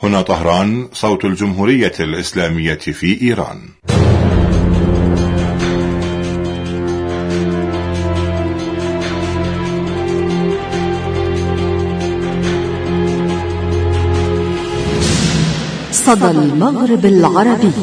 هنا طهران، صوت الجمهورية الإسلامية في إيران. صدى المغرب العربي.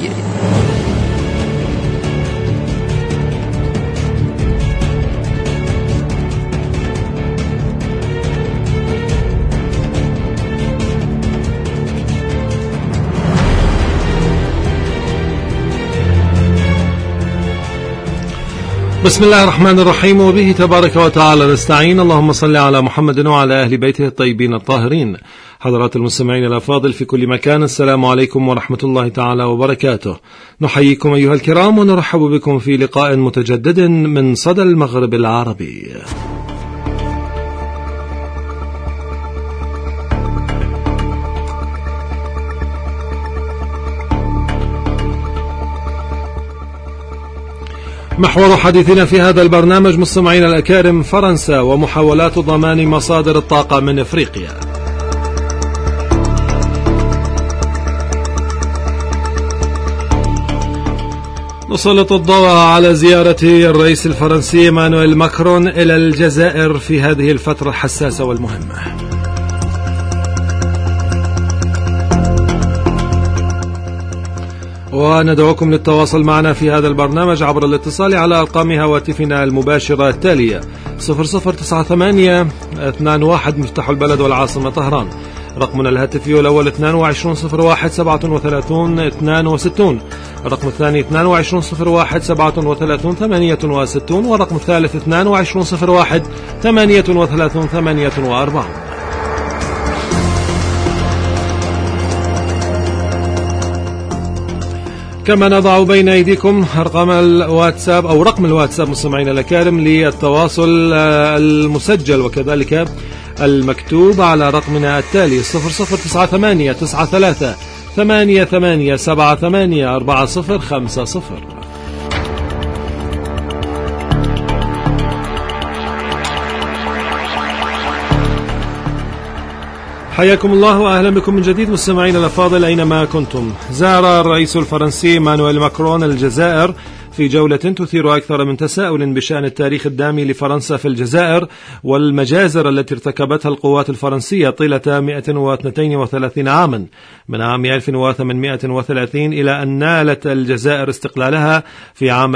بسم الله الرحمن الرحيم، وبه تبارك وتعالى نستعين. اللهم صل على محمد وعلى أهل بيته الطيبين الطاهرين. حضرات المستمعين الأفاضل في كل مكان، السلام عليكم ورحمة الله تعالى وبركاته. نحييكم أيها الكرام ونرحب بكم في لقاء متجدد من صدى المغرب العربي. محور حديثنا في هذا البرنامج مستمعين الأكارم فرنسا ومحاولات ضمان مصادر الطاقة من إفريقيا. نسلط الضوء على زيارة الرئيس الفرنسي إيمانويل ماكرون إلى الجزائر في هذه الفترة الحساسة والمهمة. وندعوكم للتواصل معنا في هذا البرنامج عبر الاتصال على أرقام هواتفنا المباشرة التالية: 009821 مفتاح البلد والعاصمة طهران، رقمنا الهاتفي الأول 2201373262، الرقم الثاني 2201373868، والرقم الثالث 22013838. كما نضع بين أيديكم رقم الواتساب أو رقم الواتساب مستمعين الأكارم للتواصل المسجل وكذلك المكتوب على رقمنا التالي: 00989388784050. حياكم الله وأهلا بكم من جديد مستمعين الأفاضل أينما كنتم. زار الرئيس الفرنسي إيمانويل ماكرون الجزائر في جولة تثير أكثر من تساؤل بشأن التاريخ الدامي لفرنسا في الجزائر والمجازر التي ارتكبتها القوات الفرنسية طيلة 132 عاما من عام 1830 إلى أن نالت الجزائر استقلالها في عام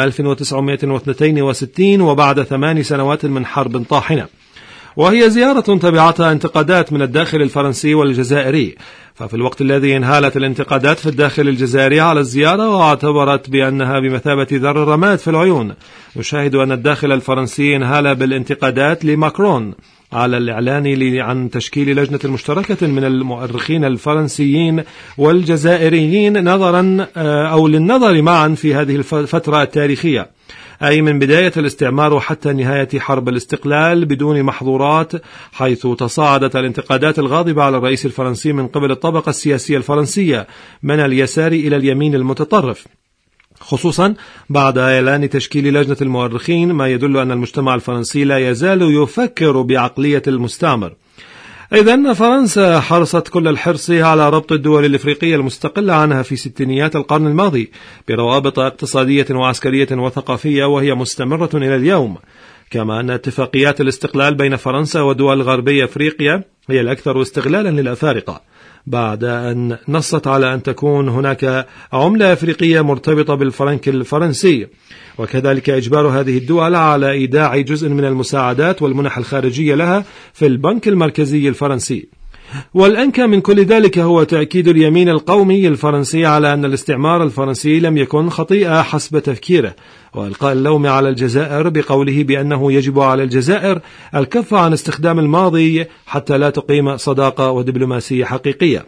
1962 وبعد 8 سنوات من حرب طاحنة. وهي زيارة تبعتها انتقادات من الداخل الفرنسي والجزائري، ففي الوقت الذي انهالت الانتقادات في الداخل الجزائري على الزيارة واعتبرت بأنها بمثابة ذر الرماد في العيون، نشاهد أن الداخل الفرنسي انهال بالانتقادات لماكرون على الإعلان عن تشكيل لجنة مشتركة من المؤرخين الفرنسيين والجزائريين نظرا أو للنظر معا في هذه الفترة التاريخية، أي من بداية الاستعمار وحتى نهاية حرب الاستقلال بدون محظورات، حيث تصاعدت الانتقادات الغاضبة على الرئيس الفرنسي من قبل الطبقة السياسية الفرنسية من اليسار إلى اليمين المتطرف، خصوصا بعد إعلان تشكيل لجنة المؤرخين، ما يدل أن المجتمع الفرنسي لا يزال يفكر بعقلية المستعمر. إذن فرنسا حرصت كل الحرص على ربط الدول الإفريقية المستقلة عنها في ستينيات القرن الماضي بروابط اقتصادية وعسكرية وثقافية، وهي مستمرة إلى اليوم. كما أن اتفاقيات الاستقلال بين فرنسا ودول غربي أفريقيا هي الأكثر استغلالا للأفارقة، بعد أن نصت على أن تكون هناك عملة أفريقية مرتبطة بالفرنك الفرنسي، وكذلك إجبار هذه الدول على إيداع جزء من المساعدات والمنح الخارجية لها في البنك المركزي الفرنسي. والأنكى من كل ذلك هو تأكيد اليمين القومي الفرنسي على أن الاستعمار الفرنسي لم يكن خطيئة حسب تفكيره، وإلقاء اللوم على الجزائر بقوله بأنه يجب على الجزائر الكف عن استخدام الماضي حتى لا تقيم صداقة ودبلوماسية حقيقية.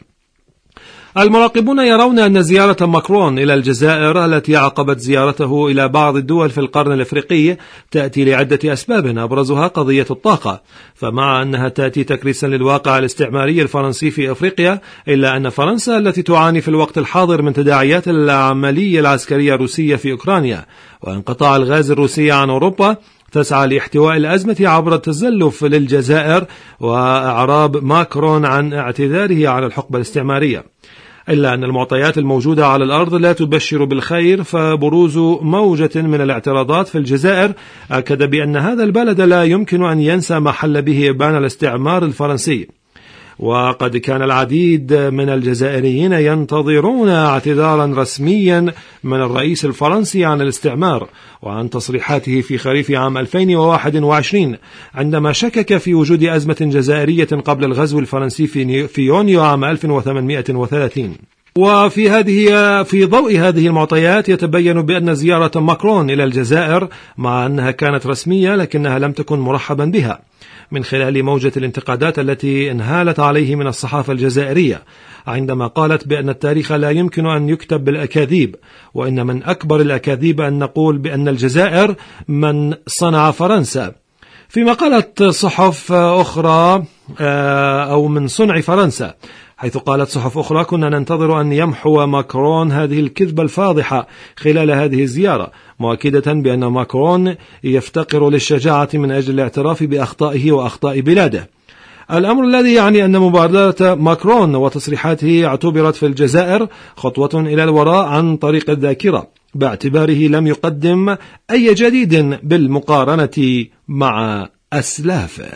المراقبون يرون أن زيارة ماكرون إلى الجزائر التي عقبت زيارته إلى بعض الدول في القرن الأفريقي تأتي لعدة أسباب، أبرزها قضية الطاقة، فمع أنها تأتي تكريسا للواقع الاستعماري الفرنسي في أفريقيا، إلا أن فرنسا التي تعاني في الوقت الحاضر من تداعيات العملية العسكرية الروسية في أوكرانيا وانقطاع الغاز الروسي عن أوروبا تسعى لاحتواء الأزمة عبر التزلف للجزائر وإعراب ماكرون عن اعتذاره على الحقبة الاستعمارية. إلا أن المعطيات الموجودة على الأرض لا تبشر بالخير، فبروز موجة من الاعتراضات في الجزائر أكد بأن هذا البلد لا يمكن أن ينسى ما حل به إبان الاستعمار الفرنسي. وقد كان العديد من الجزائريين ينتظرون اعتذارا رسميا من الرئيس الفرنسي عن الاستعمار وعن تصريحاته في خريف عام 2021 عندما شكك في وجود أزمة جزائرية قبل الغزو الفرنسي في يونيو عام 1830. في ضوء هذه المعطيات يتبين بأن زيارة ماكرون إلى الجزائر مع أنها كانت رسمية لكنها لم تكن مرحبا بها من خلال موجة الانتقادات التي انهالت عليه من الصحافة الجزائرية عندما قالت بأن التاريخ لا يمكن أن يكتب بالأكاذيب، وإن من أكبر الأكاذيب أن نقول بأن الجزائر من صنع فرنسا، فيما قالت صحف أخرى أو من صنع فرنسا، حيث قالت صحف أخرى كنا ننتظر أن يمحو ماكرون هذه الكذبة الفاضحة خلال هذه الزيارة، مؤكدة بأن ماكرون يفتقر للشجاعة من أجل الاعتراف بأخطائه وأخطاء بلاده. الأمر الذي يعني أن مبادرة ماكرون وتصريحاته اعتبرت في الجزائر خطوة إلى الوراء عن طريق الذاكرة، باعتباره لم يقدم أي جديد بالمقارنة مع أسلافه.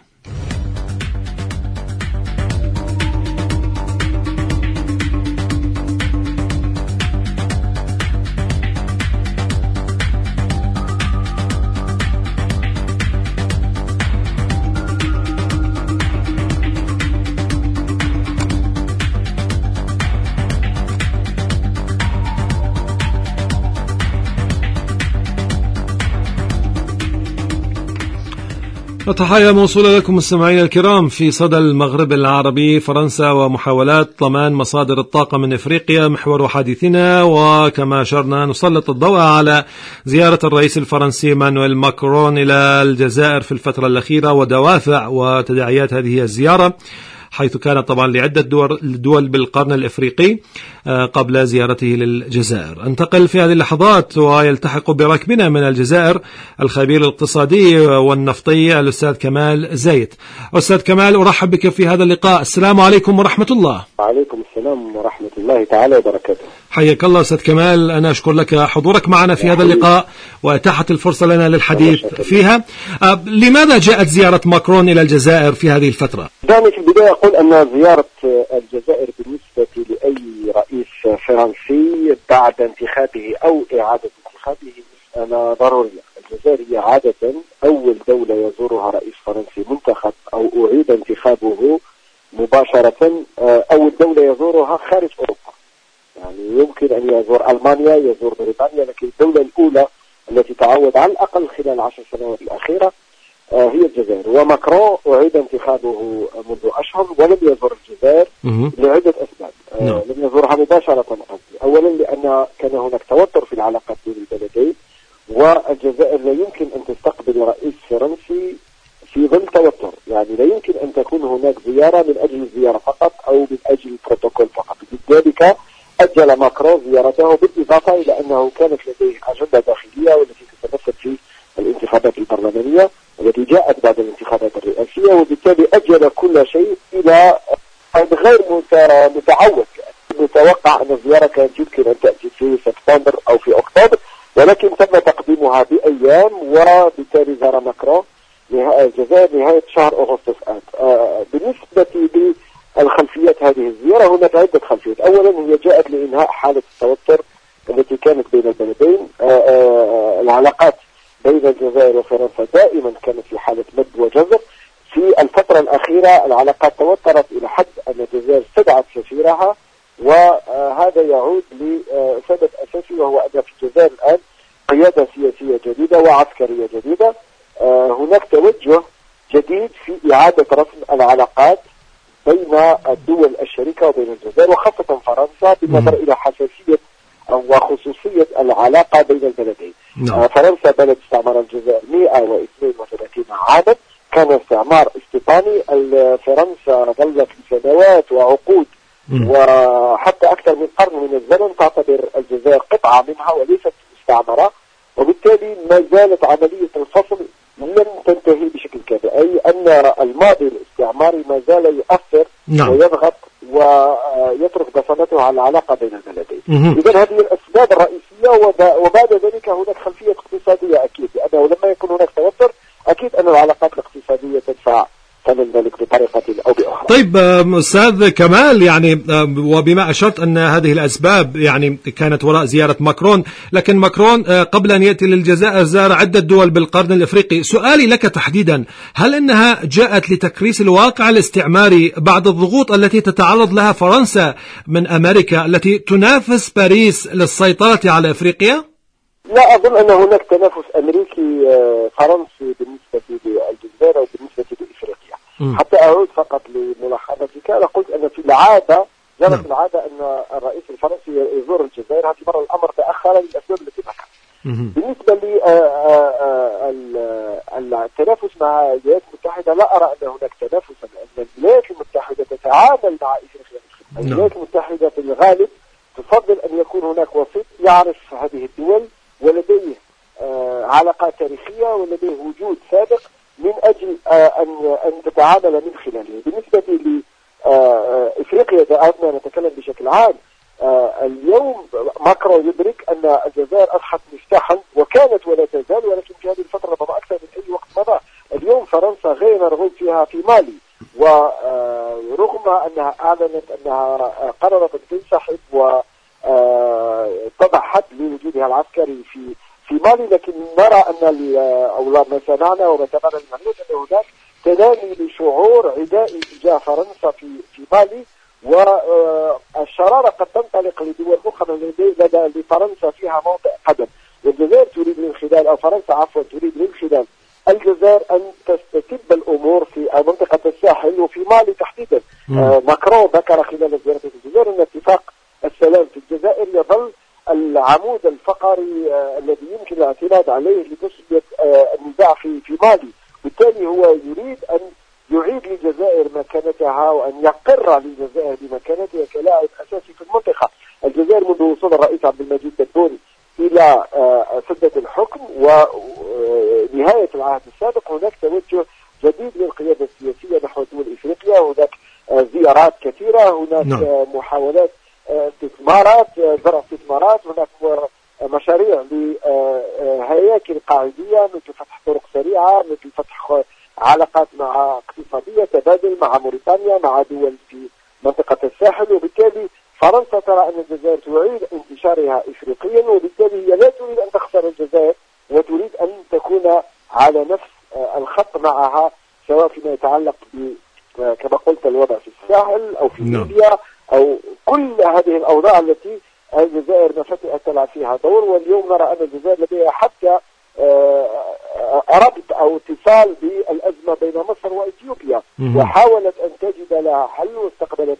تحية موصولة لكم مستمعين الكرام. في صدى المغرب العربي، فرنسا ومحاولات ضمان مصادر الطاقة من إفريقيا محور حديثنا، وكما أشرنا نسلط الضوء على زيارة الرئيس الفرنسي مانويل ماكرون إلى الجزائر في الفترة الأخيرة ودوافع وتداعيات هذه الزيارة، حيث كانت طبعا لعدة دول بالقرن الإفريقي قبل زيارته للجزائر. انتقل في هذه اللحظات ويلتحق بركبنا من الجزائر الخبير الاقتصادي والنفطي الأستاذ كمال زايد. أستاذ كمال، أرحب بك في هذا اللقاء. السلام عليكم ورحمة الله. وعليكم السلام ورحمة الله تعالى وبركاته. حياك الله أستاذ كمال، أنا أشكر لك حضورك معنا في هذا اللقاء وأتاحت الفرصة لنا للحديث فيها. لماذا جاءت زيارة ماكرون إلى الجزائر في هذه الفترة؟ دعني في البداية أقول أن زيارة الجزائر بالنسبة لأي رئيس فرنسي بعد انتخابه أو إعادة انتخابه مسألة ضرورية. الجزائر هي عادة أول دولة يزورها رئيس فرنسي منتخب أو أعيد انتخابه مباشرة، أول دولة يزورها خارج أوروبا. يعني يمكن أن يزور ألمانيا، يزور بريطانيا، لكن الدولة الأولى التي تعود على الأقل خلال 10 سنوات الأخيرة هي الجزائر. وماكرون أعيد انتخابه منذ أشهر ولم يزور الجزائر لعدة أسباب. لم يزورها مباشرة. أولا لأن كان هناك توتر في العلاقات بين البلدين، والجزائر لا يمكن أن تستقبل رئيس فرنسي في ظل توتر. يعني لا يمكن أن تكون هناك زيارة من أجل الزيارة فقط أو من أجل البروتوكول فقط. لذلك أجل ماكرون زيارته، بالإضافة إلى أنه كانت لديه أجندة داخلية والتي تتمثل في الانتخابات البرلمانية التي جاءت بعد الانتخابات الرئاسية، وبالتالي أجل كل شيء إلى غير متعود. متوقع أن الزيارة كانت يمكن أن تأتي في سبتمبر أو في أكتوبر، ولكن تم تقديمها بأيام، وبالتالي زار ماكرون الجزائر نهاية شهر أغسطس. بالنسبة للخلفيات هذه الزيارة هناك عدة خلفيات. أولا هي جاءت لإنهاء حالة التوتر التي كانت بين البلدين. العلاقات بين الجزائر وفرنسا دائما كانت في حالة مد وجزر. في الفترة الأخيرة العلاقات توترت إلى حد أن الجزائر استدعت سفيرها، وهذا يعود لسبب أساسي، وهو أن في الجزائر الآن قيادة سياسية جديدة وعسكرية جديدة. هناك توجه جديد في إعادة رسم العلاقات بين الدول الشريكة وبين الجزائر، وخاصة فرنسا بالنظر إلى حساسية وخصوصية العلاقة بين البلدين. فرنسا بلد استعمر الجزائر 132 عاما، كان استعمار استيطاني. فرنسا ظلت لسنوات وعقود وحتى أكثر من قرن من الزمن تعتبر الجزائر قطعة منها وليست مستعمرة. وبالتالي ما زالت عملية الفصل لم تنتهي بشكل كامل، أي أن الماضي الاستعماري ما زال يؤثر ويضغط ويترك بصمته على العلاقة بين البلدين. إذن هذه الأسباب الرئيسية، وبعد ذلك هناك خلفية اقتصادية أكيد، لأنه لما يكون هناك توتر أكيد أن العلاقات الاقتصادية تدفع ثمن ذلك بطريقة أو بأخرى. طيب أستاذ كمال، يعني وبما أشرت أن هذه الأسباب يعني كانت وراء زيارة ماكرون، لكن ماكرون قبل أن يأتي للجزائر زار عدة دول بالقرن الإفريقي. سؤالي لك تحديدا، هل أنها جاءت لتكريس الواقع الاستعماري بعد الضغوط التي تتعرض لها فرنسا من أمريكا التي تنافس باريس للسيطرة على إفريقيا؟ لا أظن أن هناك تنافس أمريكي فرنسي بالنسبة للجزائر أو بالنسبة لإفريقيا. حتى أعود فقط لملاحظتك، أنا قلت أن في العادة جرت العادة أن الرئيس الفرنسي يزور الجزائر. هذه مرة الأمر تأخر للأسباب التي ذكرت. بالنسبة للتنافس مع الولايات المتحدة، لا أرى أن هناك تنافسا، لأن الولايات المتحدة تتعامل مع إفريقيا. الولايات المتحدة في الغالب تفضل أن يكون هناك وسيط يعرف هذه الدول ولديه علاقات تاريخية ولديه وجود سابق من أجل أن تتعامل من خلاله. بالنسبة لإفريقيا دعونا نتكلم بشكل عام. اليوم ماكرون يدرك أن الجزائر أصبحت مفتاحا، وكانت ولا تزال، ولكن في هذه الفترة ربما أكثر من أي وقت مضى. اليوم فرنسا غير مرغوب فيها في مالي، ورغم أنها أعلنت أنها قررت أن تنسحب وتضع حد لوجودها العسكري في مالي، لكن نرى أن أو ما سمعنا وما سمعنا المعلومات أن هناك تنامي لشعور عدائي تجاه فرنسا في مالي، والشرارة قد تنطلق لدول أخرى لفرنسا فيها موطئ قدم. والجزائر تريد من خلال، أو فرنسا عفوا تريد من خلال الجزائر أن تستتب الأمور في منطقة الساحل وفي مالي تحديدا. ماكرون ذكر خلال زيارته في الجزائر أن اتفاق السلام في الجزائر يظل العمود الفقري الذي يمكن الاعتماد عليه لتسوية النزاع في مالي. بالتالي هو يريد أن يعيد للجزائر مكانتها، وأن يقر للجزائر بمكانتها كلاعب أساسي في المنطقة. الجزائر منذ وصول الرئيس عبد المجيد تبون إلى سدة الحكم ونهاية العهد السابق هناك توجه جديد للقيادة السياسية نحو دول إفريقيا. هناك زيارات كثيرة، هناك محاولات استثمارات، زرع استثمارات، هناك مشاريع لهياكل قاعدية مثل فتح طرق سريعة، مثل فتح علاقات مع اقتصادية، تبادل مع موريتانيا، مع دول في منطقة الساحل. وبالتالي فرنسا ترى أن الجزائر تعيد انتشارها إفريقيا، وبالتالي هي لا تريد أن تخسر الجزائر وتريد أن تكون على نفس الخط معها، سواء فيما يتعلق كما قلت الوضع في الساحل أو في ليبيا أو كل هذه الأوضاع التي الجزائر نفتئت تلعب فيها دور. واليوم نرى أن الجزائر لديها حتى ربط أو اتصال بالأزمة بين مصر وإثيوبيا، وحاولت أن تجد لها حل، واستقبلت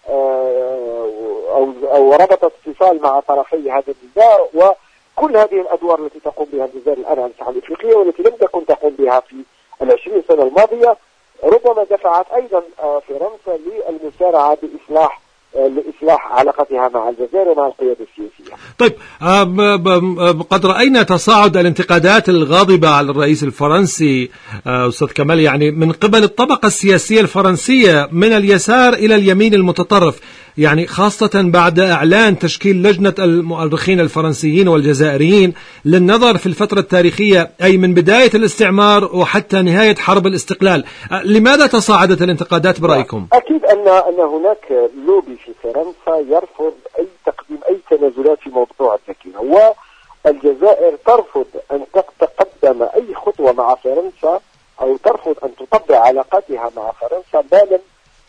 أو ربطت اتصال مع طرفي هذا النزاع. وكل هذه الأدوار التي تقوم بها الجزائر الآن على الساحة الإفريقية والتي لم تكن تقوم بها في 20 سنة الماضية، ربما دفعت أيضا فرنسا للمسارعة لإصلاح علاقتها مع الجزائر ومع القيادة السياسية. طيب، قد رأينا تصاعد الانتقادات الغاضبة على الرئيس الفرنسي أستاذ كمال، يعني من قبل الطبقة السياسية الفرنسية من اليسار إلى اليمين المتطرف، يعني خاصة بعد إعلان تشكيل لجنة المؤرخين الفرنسيين والجزائريين للنظر في الفترة التاريخية، أي من بداية الاستعمار وحتى نهاية حرب الاستقلال. لماذا تصاعدت الانتقادات برأيكم؟ أكيد أن هناك لوبي في فرنسا يرفض أي تقديم أي تنازلات في موضوع السكينة، والجزائر ترفض أن تقدم أي خطوة مع فرنسا أو ترفض أن تطبع علاقاتها مع فرنسا ما لم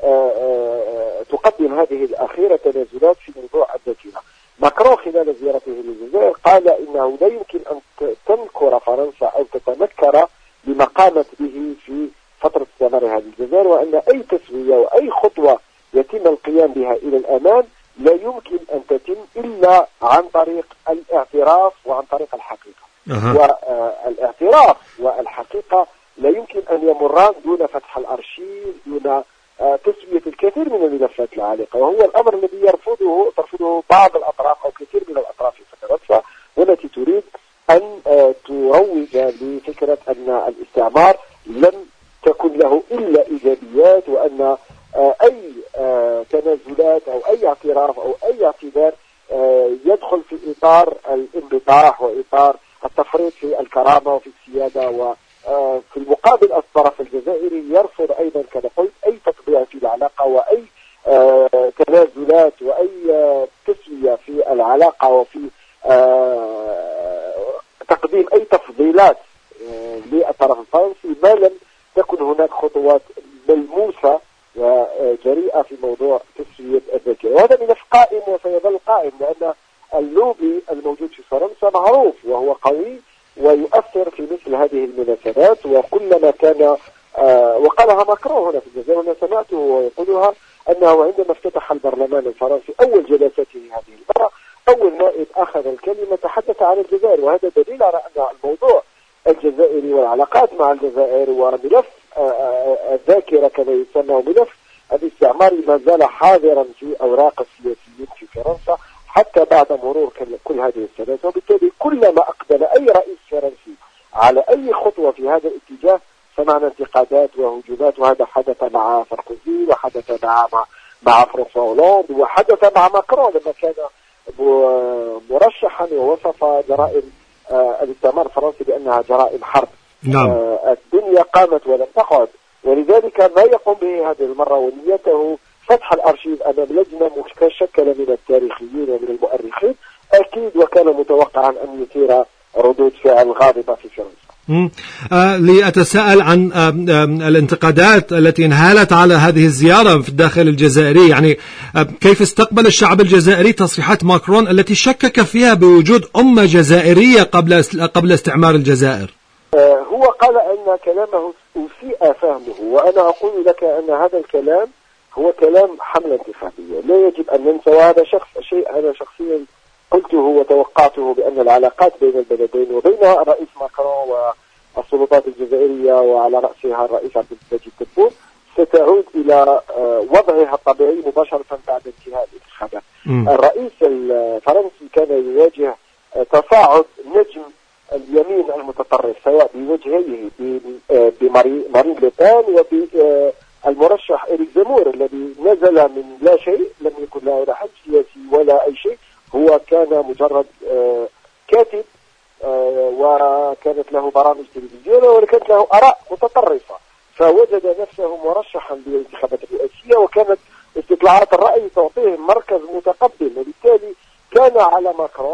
تقدم هذه الأخيرة تنازلات في موضوع السكينة. ماكرون خلال زيارته للجزائر قال إنه لا يمكن أن تنكر فرنسا أو تتنكر لما قامت به في فترة استعمارها للجزائر، وأن أي تسوية وأي خطوة يتم القيام بها إلى الأمام لا يمكن أن تتم إلا عن طريق الاعتراف وعن طريق الحقيقة. والاعتراف والحقيقة لا يمكن أن يمران دون فتح الأرشيف، دون تسوية الكثير من الملفات العالقة، وهو الأمر الذي ترفضه بعض الأطراف أو كثير من الأطراف في فرنسا، والتي تريد أن إطار الانبطاح وإطار التفريط في الكرامة وفي السيادة. وفي المقابل الطرف الجزائري يرفض أيضا كما قلت أي تطبيع في العلاقة وأي تنازلات وأي تسوية في العلاقة وفي تقديم أي تفضيلات للطرف الفرنسي ما لم تكن هناك خطوات ملموسة وجريئة في موضوع تسوية الذاكرة. وهذا ملف قائم وسيظل قائم، لأن اللوبي الموجود في فرنسا معروف وهو قوي ويؤثر في مثل هذه المناسبات. وكلما كان وقالها ماكرون هنا في الجزائر، أنا سمعته ويقولها أنه عندما افتتح البرلمان الفرنسي أول جلساته هذه المرة، أول نائب أخذ الكلمة تحدث عن الجزائر، وهذا دليل على أن الموضوع الجزائري والعلاقات مع الجزائر وملف الذاكرة كما يسمى وملف الاستعمار ما زال حاضرا في أوراق السياسيين في فرنسا حتى بعد مرور كل هذه السنوات. وبالتالي كلما أقبل أي رئيس فرنسي على أي خطوة في هذا الاتجاه سمعنا انتقادات وهجومات، وهذا حدث مع ساركوزي وحدث مع فرانسوا هولاند وحدث مع ماكرون لما كان مرشحا ووصف جرائم الاستعمار الفرنسي بأنها جرائم حرب. نعم. الدنيا قامت ولم تقعد، ولذلك ما يقوم به هذه المرة ونيته فتح الأرشيف أمام لجنة مشكلة من التاريخيين ومن المؤرخين أكيد وكان متوقعا أن يثير ردود فعل غاضبة في فرنسا. لأتساءل عن الانتقادات التي انهالت على هذه الزيارة في الداخل الجزائري، يعني كيف استقبل الشعب الجزائري تصريحات ماكرون التي شكك فيها بوجود أمة جزائرية قبل استعمار الجزائر؟ هو قال أن كلامه أسيء فهمه، وأنا أقول لك أن هذا الكلام هو كلام حملة انتخابية لا يجب أن ننسى. وهذا شيء أنا شخصيا قلته وتوقعته بأن العلاقات بين البلدين وبين الرئيس ماكرون والسلطات الجزائرية وعلى رأسها الرئيس عبد المجيد تبون ستعود إلى وضعها الطبيعي مباشرة بعد انتهاء الانتخابات. الرئيس الفرنسي كان يواجه تصاعد نجم اليمين المتطرف سواء بوجهيه بمارين لوبان وبالمرشح إريك زيمور الذي نزل من لا شيء، لم يكن له لا حد سياسي ولا أي شيء، هو كان مجرد كاتب وكانت له برامج تلفزيونية وكانت له آراء متطرفة، فوجد نفسه مرشحا للانتخابات الرئاسية وكانت استطلاعات الرأي تعطيه مركز متقدم. وبالتالي كان على ماكرون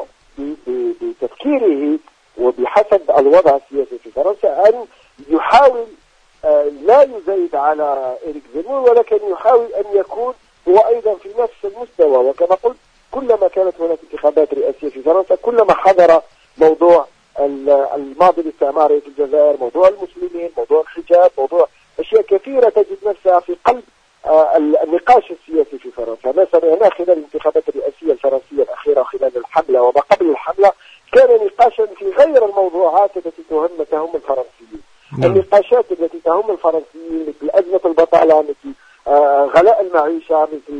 بتفكيره وبحسب الوضع السياسي في فرنسا أن يحاول لا يزايد على إريك زيمور، ولكن يحاول أن يكون هو أيضا في نفس المستوى. وكما قلت كلما كانت هناك انتخابات رئاسية في فرنسا كلما حضر موضوع الماضي الاستعماري في الجزائر، موضوع المسلمين، موضوع الحجاب، موضوع أشياء كثيرة تجد نفسها في قلب النقاش السياسي في فرنسا. ما سمعناه خلال الانتخابات الرئاسية الفرنسية الأخيرة خلال الحملة وما قبل الحملة كان نقاشا في غير الموضوعات التي تهم الفرنسيين. النقاشات التي تهم الفرنسيين مثل أزمة البطالة، مثل غلاء المعيشة، مثل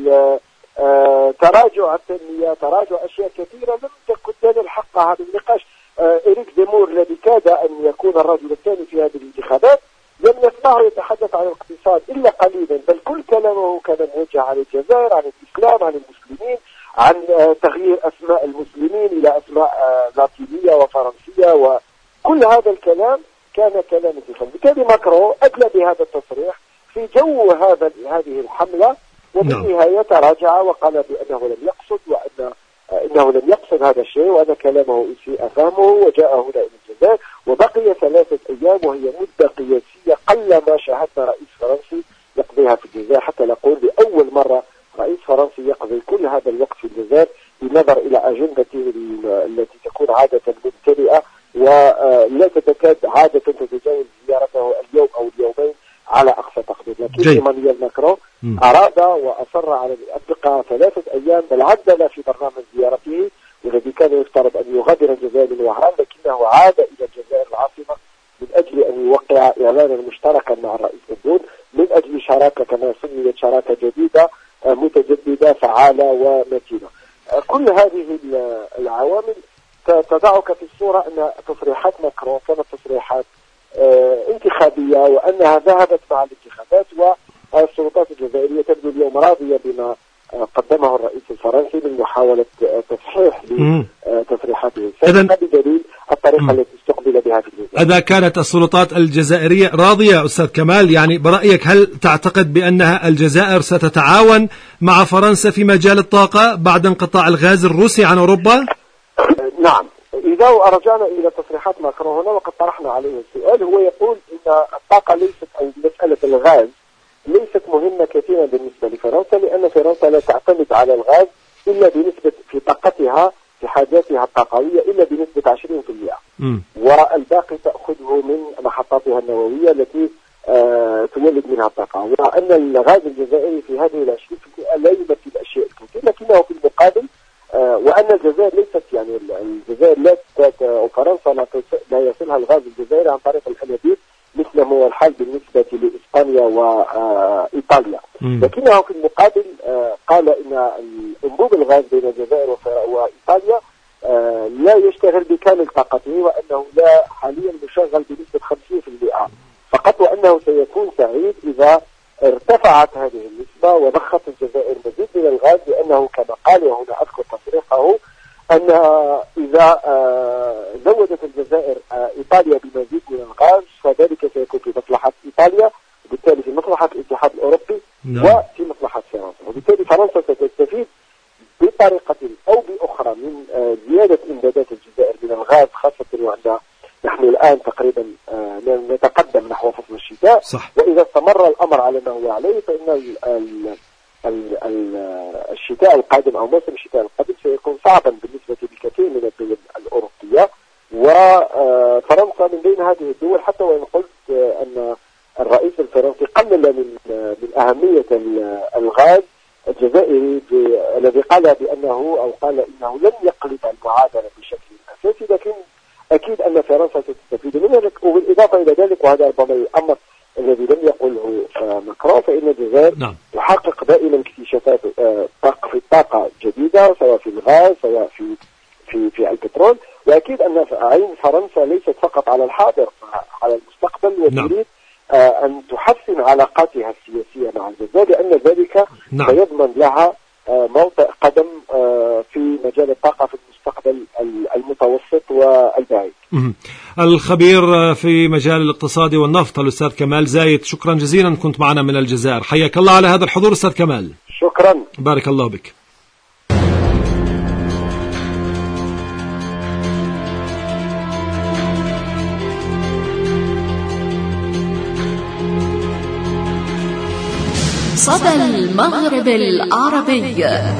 تراجع التنمية، تراجع أشياء كثيرة لم تكن تنال هذا النقاش. إريك زيمور الذي كاد أن يكون الرجل الثاني في هذه الانتخابات لم نسمعه يتحدث عن الاقتصاد إلا قليلا، بل كل كلامه كان موجه عن الجزائر، عن الإسلام، عن المسلمين، عن تغيير أسماء المسلمين إلى أسماء لاتينية وفرنسية، وكل هذا الكلام كان كلام انتخابي. بالتالي ماكرون أدلى بهذا التصريح في جو هذه الحملة، وبالنهاية تراجع وقال بأنه لم يقصد وأنه لم يقصد هذا الشيء وأن كلامه أسيء فهمه، وجاء هنا إلى الجزائر وبقي 3 أيام وهي مدة قياسية قل ما شاهدنا رئيس فرنسي يقضيها في الجزائر. حتى نقول لأول مرة رئيس فرنسي يقضي كل هذا الوقت في الجزائر بنظر إلى أجندته التي تكون عادة ممتلئة ولا تتكاد عادة تتجاوز زيارته اليوم أو اليومين على أقصى تقدير. لكن إيمانويل ماكرون أراد وأصر على البقاء 3 أيام، بل عدل في برنامج زيارته والذي كان يفترض أن يغادر الجزائر من وهران، لكنه عاد إلى الجزائر العاصمة من أجل أن يوقع إعلانا مشتركا مع الرئيس تبون من أجل شراكة كما سميت شراكة جديدة متجددة فعالة ومتينة. كل هذه العوامل تضعك في الصورة أن تصريحات ماكرون كانت تصريحات انتخابية وأنها ذهبت مع الانتخابات، والسلطات الجزائرية تبدو اليوم راضية بما قدمه الرئيس الفرنسي من محاولة تصحيح لتصريحاته السابقة بدليل الطريقة التي استقبل بها في الجزائر. إذا كانت السلطات الجزائرية راضية أستاذ كمال، يعني برأيك هل تعتقد بأنها الجزائر ستتعاون مع فرنسا في مجال الطاقة بعد انقطاع الغاز الروسي عن أوروبا؟ نعم، إذا رجعنا إلى تصريحات ماكرون هنا وقد طرحنا عليه السؤال، هو يقول أن الطاقة ليست، أو مسألة الغاز ليست مهمة كثيرا بالنسبة لفرنسا، لأن فرنسا لا تعتمد على الغاز إلا بنسبة في طاقتها في حاجاتها الطاقوية إلا بنسبة 20%، والباقي تأخذه من محطاتها النووية التي تولد منها الطاقة، وأن الغاز الجزائري في هذه 20% لا يمثل أشياء كثيرة، لكنه في المقابل وأن الجزائر ليست، يعني الجزائر لا وفرنسا لا يصلها الغاز الجزائري عن طريق الأنابيب مثل ما هو الحال بالنسبة لإسبانيا وإيطاليا، لكنه في المقابل قال إن أنبوب الغاز بين الجزائر وإيطاليا لا يشتغل بكامل طاقته، وأنه لا حاليا مشغل بنسبة 50% فقط، وأنه سيكون سعيد إذا ارتفعت هذه النسبة وضخت الجزائر مزيد من الغاز، لأنه كما قال، وهنا أذكر تصريحه، أن إذا زودت الجزائر إيطاليا بمزيد من الغاز فذلك سيكون في مصلحة إيطاليا، وبالتالي في مصلحة الاتحاد الأوروبي وفي مصلحة فرنسا، وبالتالي فرنسا ستستفيد بطريقة أو بأخرى من زيادة إمدادات الجزائر من الغاز، خاصة وأن نحن الآن تقريبا نتقدم نحو فصل الشتاء. صح. وإذا استمر الأمر على ما هو عليه فإن الشتاء القادم أو موسم الشتاء القادم سيكون صعبا بالنسبة لكثير من الدول الأوروبية، وفرنسا من بين هذه الدول، حتى وإن قلت أن الرئيس الفرنسي قلل من أهمية الغاز الجزائري الذي قال بأنه، أو قال إنه لن يقلب المعادلة بشكل أساسي، لكن أكيد أن فرنسا ستستفيد منه. وبالإضافة إلى ذلك، وهذا ربما الأمر الذي لم يقله ماكرون، فإن الجزائر تحقق دائما اكتشافات في الطاقة جديدة، سواء في الغاز سواء في البترول، وأكيد أن عين فرنسا ليست فقط على الحاضر، على المستقبل، وتريد أن تحسن علاقاتها السياسية مع الجزائر، لأن ذلك سيضمن لها موطئ قدم في مجال الطاقة في المستقبل المتوسط والبعيد. الخبير في مجال الاقتصاد والنفط الأستاذ كمال زايد، شكرا جزيلا، كنت معنا من الجزائر. حياك الله على هذا الحضور أستاذ كمال. شكرا، بارك الله بك. صدى المغرب العربي،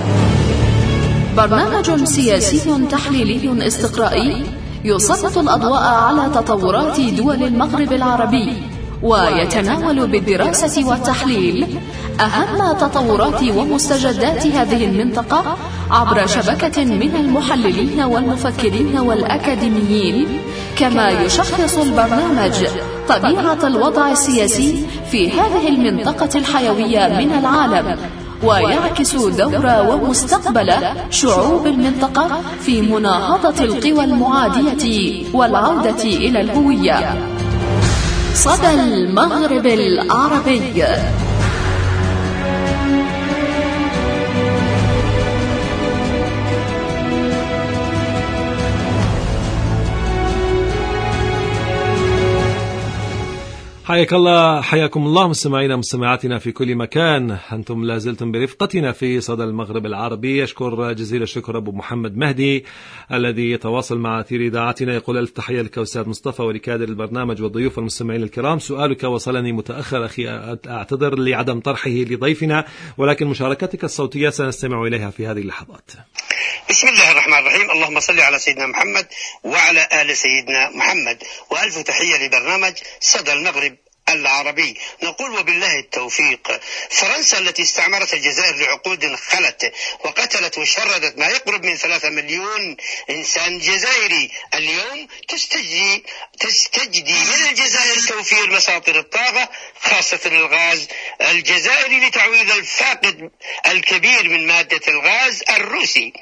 برنامج سياسي تحليلي استقرائي يسلط الأضواء على تطورات دول المغرب العربي، ويتناول بالدراسة والتحليل أهم تطورات ومستجدات هذه المنطقة عبر شبكة من المحللين والمفكرين والأكاديميين، كما يشخص البرنامج طبيعة الوضع السياسي في هذه المنطقة الحيوية من العالم، ويعكس دور ومستقبل شعوب المنطقة في مناهضة القوى المعادية والعودة إلى الهوية. صدى المغرب العربي. حياك الله، حياكم الله مستمعينا مستمعاتنا في كل مكان، أنتم لازلتم برفقتنا في صدى المغرب العربي. أشكر جزيل الشكر أبو محمد مهدي الذي يتواصل مع أثير إذاعتنا، يقول ألف تحية لك أستاذ مصطفى ولكادر البرنامج والضيوف والمستمعين الكرام. سؤالك وصلني متأخر أخي، أعتذر لعدم طرحه لضيفنا، ولكن مشاركتك الصوتية سنستمع إليها في هذه اللحظات. بسم الله الرحمن الرحيم، اللهم صل على سيدنا محمد وعلى آل سيدنا محمد، وألف تحية لبرنامج صدى المغرب العربي. نقول وبالله التوفيق. فرنسا التي استعمرت الجزائر لعقود خلت وقتلت وشردت ما يقرب من 3 مليون إنسان جزائري، اليوم تستجدي من الجزائر توفير مصادر الطاقة خاصة الغاز الجزائري لتعويض الفاقد الكبير من مادة الغاز الروسي.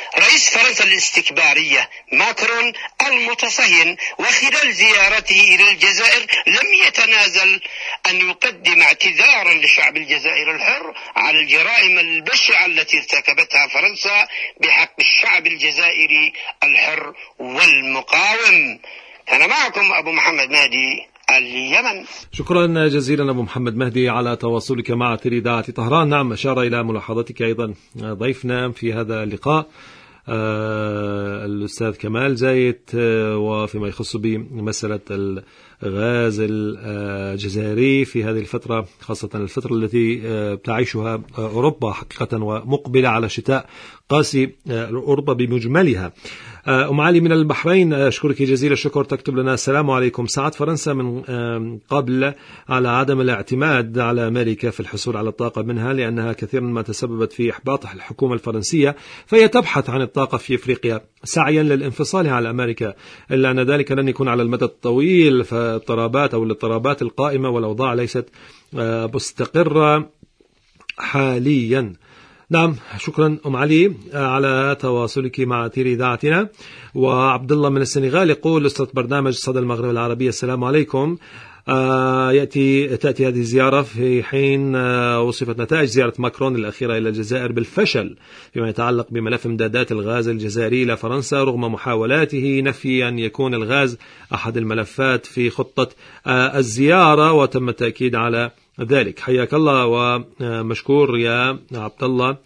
رئيس فرنسا الاستكبارية ماكرون المتصهين، وخلال زيارته إلى الجزائر لم يتنازل أن يقدم اعتذارا لشعب الجزائر الحر على الجرائم البشعة التي ارتكبتها فرنسا بحق الشعب الجزائري الحر والمقاوم. كان معكم أبو محمد مهدي اليمن. شكرا جزيلا أبو محمد مهدي على تواصلك مع إذاعة طهران. نعم، أشار إلى ملاحظتك أيضا ضيفنا في هذا اللقاء الأستاذ كمال زايد، وفيما يخص بمسألة الغاز الجزائري في هذه الفترة، خاصة الفترة التي تعيشها أوروبا حقيقة ومقبلة على شتاء قاسي أوروبا بمجملها. أم علي من البحرين، أشكرك جزيل الشكر، تكتب لنا: السلام عليكم، سعت فرنسا من قبل على عدم الاعتماد على أمريكا في الحصول على الطاقة منها، لأنها كثيرا ما تسببت في إحباط الحكومة الفرنسية، فهي تبحث عن الطاقة في أفريقيا سعيا للانفصال عن أمريكا، إلا أن ذلك لن يكون على المدى الطويل، فاضطرابات أو الاضطرابات القائمة والأوضاع ليست مستقرة حاليا. نعم، شكرا أم علي على تواصلك مع أثير إذاعتنا. وعبد الله من السنغال يقول: أسرة برنامج صدى المغرب العربي، السلام عليكم. تأتي هذه الزيارة في حين وصفت نتائج زيارة ماكرون الأخيرة إلى الجزائر بالفشل فيما يتعلق بملف امدادات الغاز الجزائري إلى فرنسا، رغم محاولاته نفي أن يكون الغاز أحد الملفات في خطة الزيارة، وتم التأكيد على ذلك. حياك الله ومشكور يا عبد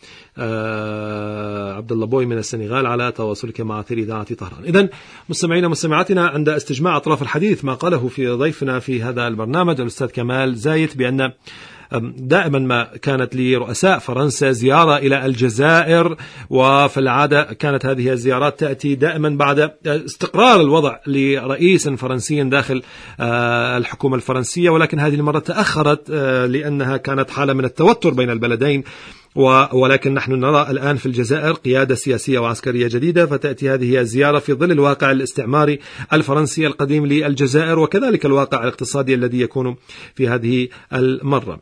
الله بوي من السنغال على تواصلك مع أثير إذاعة طهران. إذن مستمعينا ومستمعاتنا، عند استجماع أطراف الحديث ما قاله في ضيفنا في هذا البرنامج الأستاذ كمال زايد بأن دائما ما كانت لرؤساء فرنسا زيارة إلى الجزائر، وفي العادة كانت هذه الزيارات تأتي دائما بعد استقرار الوضع لرئيس فرنسي داخل الحكومة الفرنسية، ولكن هذه المرة تأخرت لأنها كانت حالة من التوتر بين البلدين، ولكن نحن نرى الآن في الجزائر قيادة سياسية وعسكرية جديدة، فتأتي هذه الزيارة في ظل الواقع الاستعماري الفرنسي القديم للجزائر، وكذلك الواقع الاقتصادي الذي يكون في هذه المرة.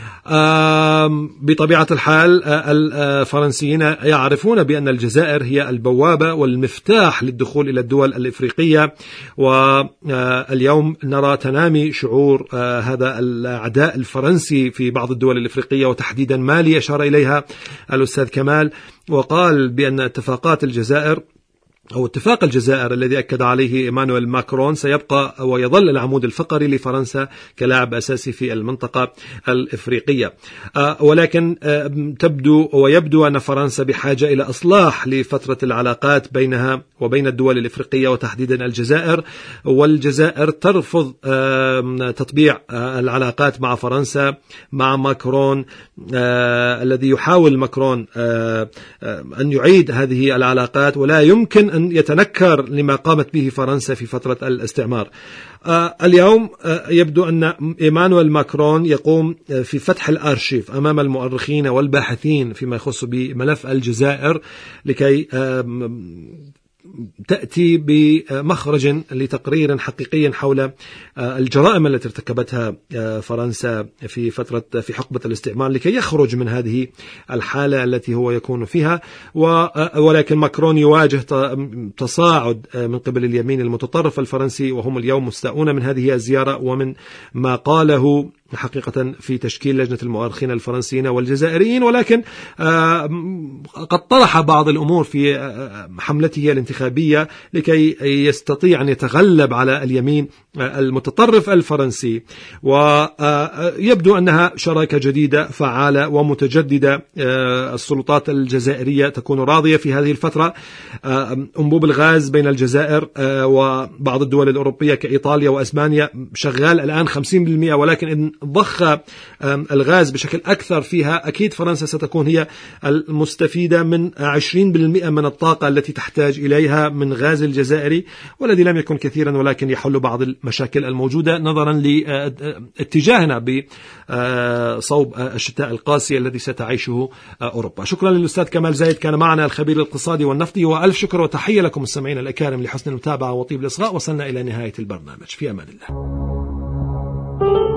بطبيعة الحال الفرنسيين يعرفون بأن الجزائر هي البوابة والمفتاح للدخول إلى الدول الإفريقية، واليوم نرى تنامي شعور هذا العداء الفرنسي في بعض الدول الإفريقية، وتحديدا مالي أشار إليها الأستاذ كمال، وقال بأن اتفاقات الجزائر أو اتفاق الجزائر الذي أكد عليه إيمانويل ماكرون سيبقى ويظل العمود الفقري لفرنسا كلاعب أساسي في المنطقة الإفريقية، ولكن يبدو أن فرنسا بحاجة إلى إصلاح لفترة العلاقات بينها وبين الدول الإفريقية وتحديدا الجزائر، والجزائر ترفض تطبيع العلاقات مع فرنسا مع ماكرون، الذي يحاول ماكرون أن يعيد هذه العلاقات، ولا يمكن أن يتنكر لما قامت به فرنسا في فترة الاستعمار. اليوم يبدو أن إيمانويل ماكرون يقوم في فتح الأرشيف أمام المؤرخين والباحثين فيما يخص بملف الجزائر لكي تأتي بمخرج لتقرير حقيقي حول الجرائم التي ارتكبتها فرنسا في حقبة الاستعمار لكي يخرج من هذه الحالة التي هو يكون فيها. ولكن ماكرون يواجه تصاعد من قبل اليمين المتطرف الفرنسي، وهم اليوم مستاءون من هذه الزيارة ومن ما قاله حقيقة في تشكيل لجنة المؤرخين الفرنسيين والجزائريين، ولكن قد طرح بعض الأمور في حملته الانتخابية لكي يستطيع أن يتغلب على اليمين المتطرف الفرنسي، ويبدو أنها شراكة جديدة فعالة ومتجددة. السلطات الجزائرية تكون راضية في هذه الفترة. أنبوب الغاز بين الجزائر وبعض الدول الأوروبية كإيطاليا وأسبانيا شغال الآن 50%، ولكن إن ضخ الغاز بشكل أكثر فيها أكيد فرنسا ستكون هي المستفيدة من 20% من الطاقة التي تحتاج إليها من غاز الجزائري، والذي لم يكن كثيرا ولكن يحل بعض المشاكل الموجودة نظرا لاتجاهنا بصوب الشتاء القاسي الذي ستعيشه أوروبا. شكرا للأستاذ كمال زايد، كان معنا الخبير الاقتصادي والنفطي، وألف شكر وتحية لكم مستمعين الأكارم لحسن المتابعة وطيب الإصغاء. وصلنا إلى نهاية البرنامج، في أمان الله.